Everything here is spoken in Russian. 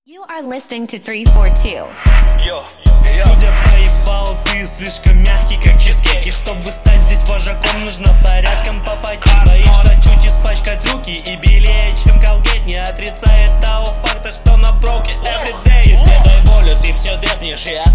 You are listening to 342. Судя по ебалу, ты слишком мягкий, как чизкейк. И чтобы стать здесь вожаком, нужно порядком попотеть. Боишься чуть испачкать руки и белее, чем колгейт. Не отрицает того факта, что на броке everyday. Не дай волю, ты все депнешь и